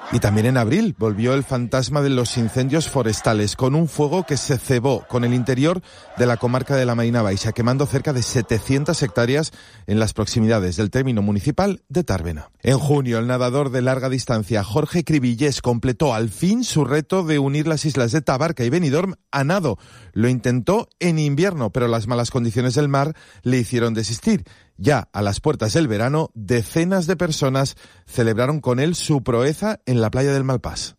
Y también en abril volvió el fantasma de los incendios forestales, con un fuego que se cebó con el interior de la comarca de la Marina Baixa, quemando cerca de 700 hectáreas en las proximidades del término municipal de Tàrbena. En junio, el nadador de larga distancia Jorge Cribillés completó al fin su reto de unir las islas de Tabarca y Benidorm a nado. Lo intentó en invierno, pero las malas condiciones del mar le hicieron desistir. Ya a las puertas del verano, decenas de personas celebraron con él su proeza en la playa del Malpàs.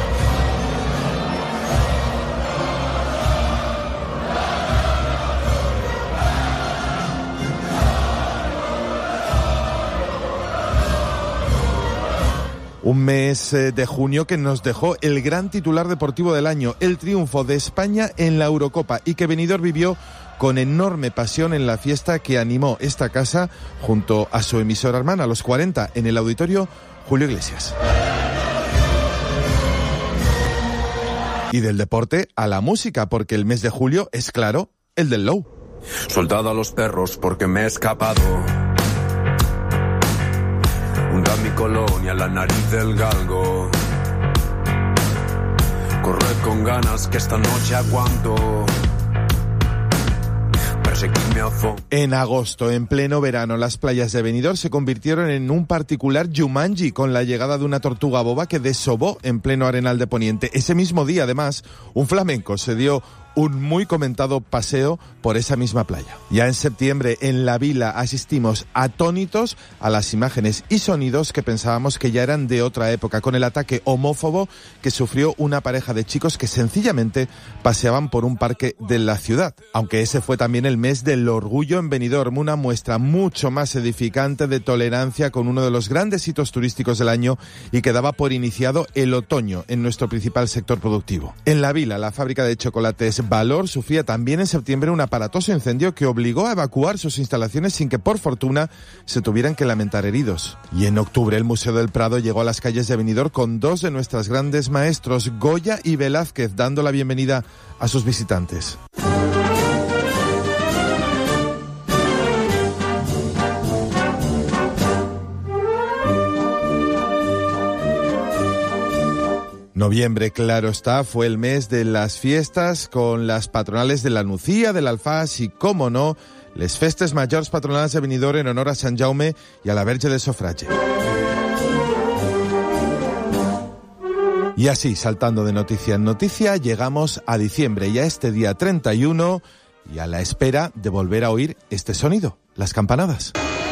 Un mes de junio que nos dejó el gran titular deportivo del año, el triunfo de España en la Eurocopa, y que Benidorm vivió con enorme pasión en la fiesta que animó esta casa junto a su emisora hermana, Los 40, en el auditorio Julio Iglesias. Y del deporte a la música, porque el mes de julio es, claro, el del Low. Soltado a los perros porque me he escapado. Hunda mi colonia, la nariz del galgo. Corred con ganas que esta noche aguanto. En agosto, en pleno verano, las playas de Benidorm se convirtieron en un particular Jumanji con la llegada de una tortuga boba que desovó en pleno Arenal de Poniente. Ese mismo día, además, un flamenco se dio un muy comentado paseo por esa misma playa. Ya en septiembre, en la Vila, asistimos atónitos a las imágenes y sonidos que pensábamos que ya eran de otra época, con el ataque homófobo que sufrió una pareja de chicos que sencillamente paseaban por un parque de la ciudad. Aunque ese fue también el mes del orgullo en Benidorm, una muestra mucho más edificante de tolerancia con uno de los grandes hitos turísticos del año y que daba por iniciado el otoño en nuestro principal sector productivo. En la Vila, la fábrica de chocolates Valor sufría también en septiembre un aparatoso incendio que obligó a evacuar sus instalaciones sin que, por fortuna, se tuvieran que lamentar heridos. Y en octubre el Museo del Prado llegó a las calles de Benidorm con dos de nuestros grandes maestros, Goya y Velázquez, dando la bienvenida a sus visitantes. Noviembre, claro está, fue el mes de las fiestas con las patronales de la Nucía, del Alfàs y, cómo no, les festes majors patronals de Benidorm en honor a Sant Jaume y a la Verge del Sofrage. Y así, saltando de noticia en noticia, llegamos a diciembre y a este día 31 y a la espera de volver a oír este sonido, las campanadas.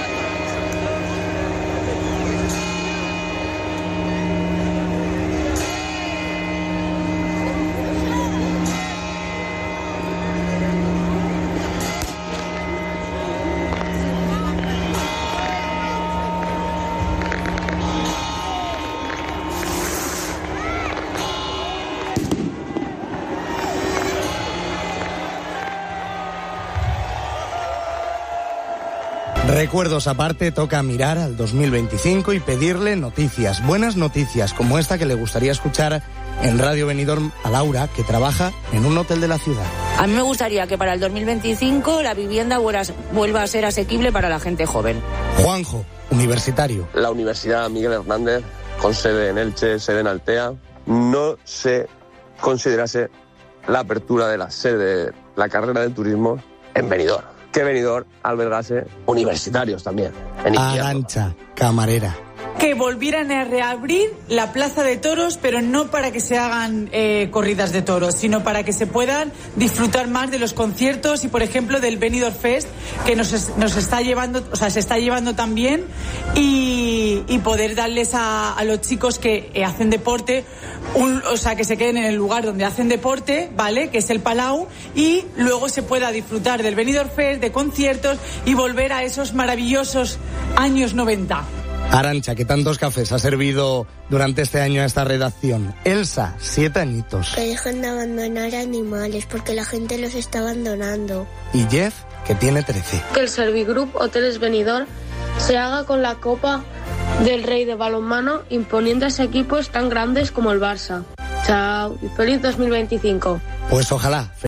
Recuerdos aparte, toca mirar al 2025 y pedirle noticias, buenas noticias, como esta que le gustaría escuchar en Radio Benidorm a Laura, que trabaja en un hotel de la ciudad. A mí me gustaría que para el 2025 la vivienda vuelva a ser asequible para la gente joven. Juanjo, universitario. La Universidad Miguel Hernández, con sede en Elche, sede en Altea, no se considerase la apertura de la sede de la carrera de turismo en Benidorm. Que Benidorm albergase universitarios también. Arantxa, camarera. Que volvieran a reabrir la Plaza de Toros, pero no para que se hagan corridas de toros, sino para que se puedan disfrutar más de los conciertos y, por ejemplo, del Benidorm Fest, que nos está llevando, o sea, se está llevando también, y poder darles a los chicos que hacen deporte, o sea, que se queden en el lugar donde hacen deporte, ¿vale? Que es el Palau, y luego se pueda disfrutar del Benidorm Fest, de conciertos y volver a esos maravillosos años 90. Arantxa, que tantos cafés ha servido durante este año a esta redacción. Elsa, 7 añitos. Que dejen de abandonar animales, porque la gente los está abandonando. Y Jeff, que tiene 13. Que el Servigroup Hoteles Benidorm se haga con la Copa del Rey de balonmano, imponiéndose equipos tan grandes como el Barça. Chao y feliz 2025. Pues ojalá.